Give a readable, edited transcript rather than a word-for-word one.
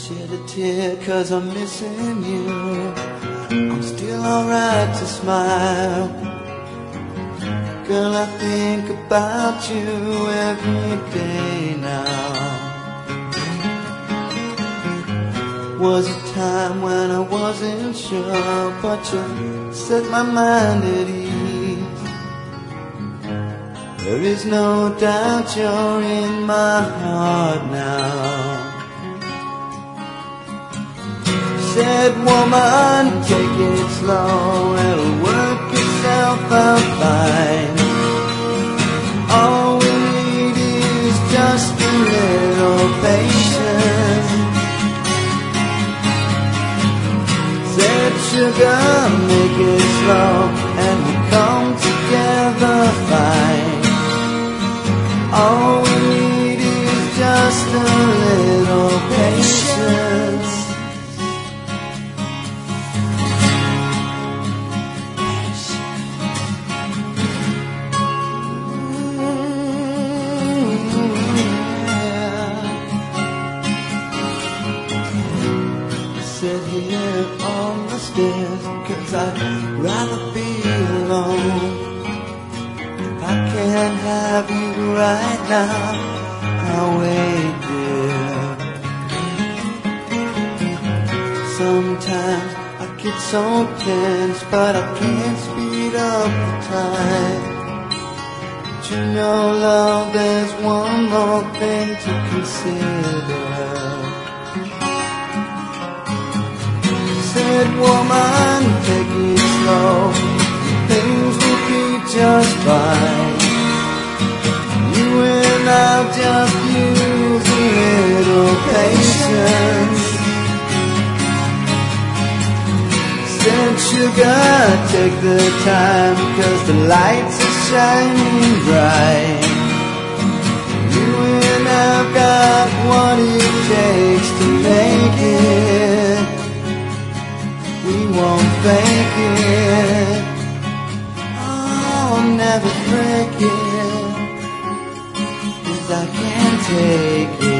shed a tear 'cause I'm missing you. I'm still alright to smile. Girl, I think about you every day now. Was a time when I wasn't sure, but you set my mind at ease. There is no doubt you're in my heart now. Said, woman, take it slow, it'll work itself out fine. All we need is just a little patience. Said, sugar, make it slow, and we'll come together fine. All we need is just a little patience. Sit here on the stairs 'cause I'd rather be alone. If I can't have you right now, I'll wait there. Sometimes I get so tense, but I can't speed up the time. But you know, love, there's one more thing to consider. Said, woman, take it slow, things will be just fine. You and I'll just use a little patience. Said, sugar, take the time, 'cause the lights are shining bright. You and I've got what it takes to make it. We won't fake it. I'll never break it, 'cause I can't take it.